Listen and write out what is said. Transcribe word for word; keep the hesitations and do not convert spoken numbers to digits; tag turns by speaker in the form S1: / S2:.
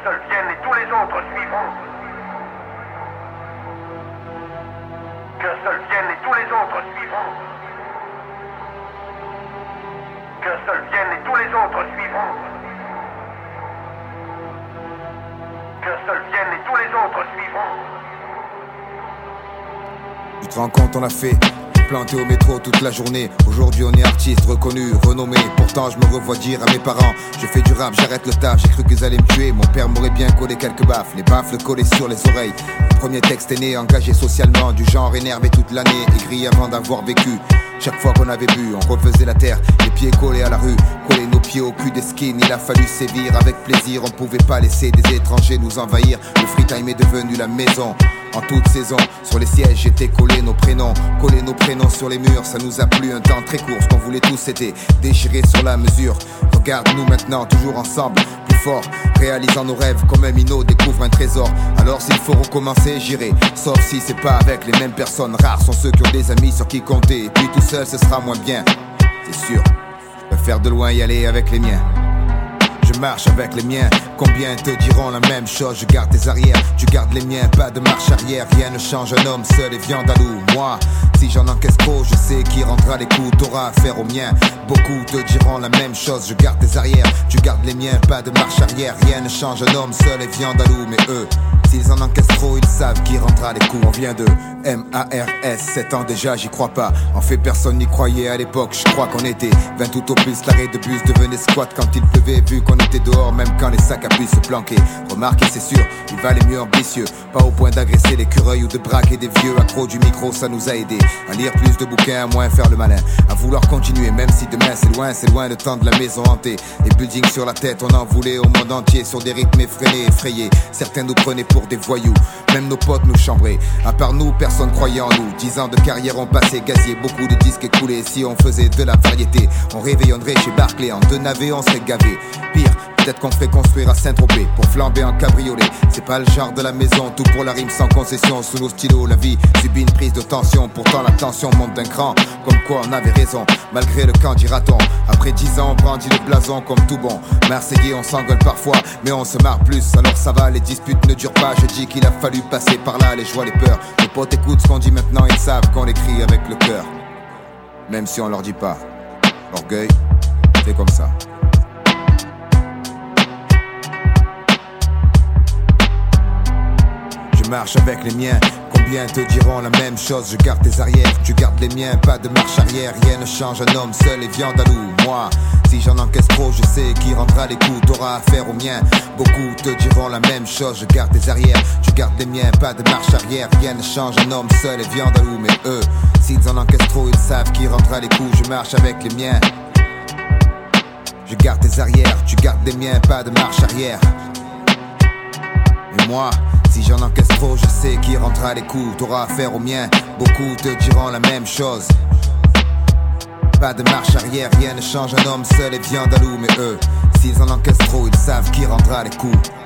S1: seul vienne et tous les autres suivront. Qu'un seul vienne et tous les autres suivront. Qu'un seul vienne et tous les autres suivront. Qu'un seul vienne et tous les autres suivront.
S2: Tu te rends compte, on a fait planté au métro toute la journée. Aujourd'hui on est artiste, reconnu, renommé. Pourtant je me revois dire à mes parents: je fais du rap, j'arrête le taf. J'ai cru qu'ils allaient me tuer, mon père m'aurait bien collé quelques baffes. Les baffles collés sur les oreilles. Le premier texte est né, engagé socialement. Du genre énervé toute l'année, écrit avant d'avoir vécu. Chaque fois qu'on avait bu, on refaisait la terre, les pieds collés à la rue, coller nos pieds au cul des skins. Il a fallu sévir avec plaisir, on pouvait pas laisser des étrangers nous envahir. Le free time est devenu la maison. En toute saison, sur les sièges étaient collés nos prénoms. Coller nos prénoms sur les murs, ça nous a plu un temps très court. Ce qu'on voulait tous c'était déchirer sur la mesure. Regarde-nous maintenant, toujours ensemble, plus fort, réalisant nos rêves comme un minot découvre un trésor. Alors s'il faut recommencer, j'irai, sauf si c'est pas avec les mêmes personnes. Rares sont ceux qui ont des amis sur qui compter. Et puis tout seul ce sera moins bien, c'est sûr. Je préfère de loin y aller avec les miens. Je marche avec les miens, combien te diront la même chose? Je garde tes arrières, tu gardes les miens, pas de marche arrière. Rien ne change, un homme seul et viande à loup. Moi, si j'en encaisse trop, je sais qui rendra les coups. T'auras affaire aux miens, beaucoup te diront la même chose. Je garde tes arrières, tu gardes les miens, pas de marche arrière. Rien ne change, un homme seul et viande à loup. Mais eux, s'ils en encaissent trop, ils savent qui rendra les coups. On vient de M A R S, sept ans déjà, j'y crois pas. En fait personne n'y croyait à l'époque, je crois qu'on était vingt tout au plus. L'arrêt de bus devenait squat quand il pleuvait, vu qu'on était dehors même quand les sacs à puce se planquaient. Remarquez c'est sûr, il valait mieux ambitieux, pas au point d'agresser l'écureuil ou de braquer des vieux. Accro du micro, ça nous a aidé à lire plus de bouquins, à moins faire le malin, à vouloir continuer même si demain c'est loin. C'est loin le temps de la maison hantée, les buildings sur la tête, on en voulait au monde entier. Sur des rythmes effrénés, effrayés, certains nous prenaient pour des voyous, même nos potes nous chambraient. À part nous, personne croyait en nous. Dix ans de carrière ont passé, gazier, beaucoup de disques écoulés. Si on faisait de la variété, on réveillonnerait chez Barclay. En deux navets on serait gavé, pire, peut-être qu'on ferait construire à Saint-Tropez pour flamber en cabriolet. C'est pas le genre de la maison, tout pour la rime sans concession. Sous nos stylos, la vie subit une prise de tension. Pourtant la tension monte d'un cran, comme quoi on avait raison, malgré le camp dira-t-on. Après dix ans on brandit le blason comme tout bon Marseillais, on s'engueule parfois, mais on se marre plus. Alors ça va, les disputes ne durent pas. Je dis qu'il a fallu passer par là, les joies, les peurs. Les potes écoutent ce qu'on dit maintenant, ils savent qu'on l'écrit avec le cœur, même si on leur dit pas. Orgueil, c'est comme ça. Je marche avec les miens, combien te diront la même chose? Je garde tes arrières, tu gardes les miens, pas de marche arrière. Rien ne change, un homme seul et viande à loup. Moi, si j'en encaisse trop, je sais qui rendra les coups. T'auras affaire aux miens, beaucoup te diront la même chose. Je garde tes arrières, tu gardes les miens, pas de marche arrière. Rien ne change, un homme seul et viande à loup. Mais eux, s'ils en encaissent trop, ils savent qui rendra les coups. Je marche avec les miens, je garde tes arrières, tu gardes les miens, pas de marche arrière. Et moi, si j'en encaisse trop, je sais qui rendra les coups. T'auras affaire aux miens, beaucoup te diront la même chose. Pas de marche arrière, rien ne change, un homme seul et viande à loup. Mais eux, s'ils en encaissent trop, ils savent qui rendra les coups.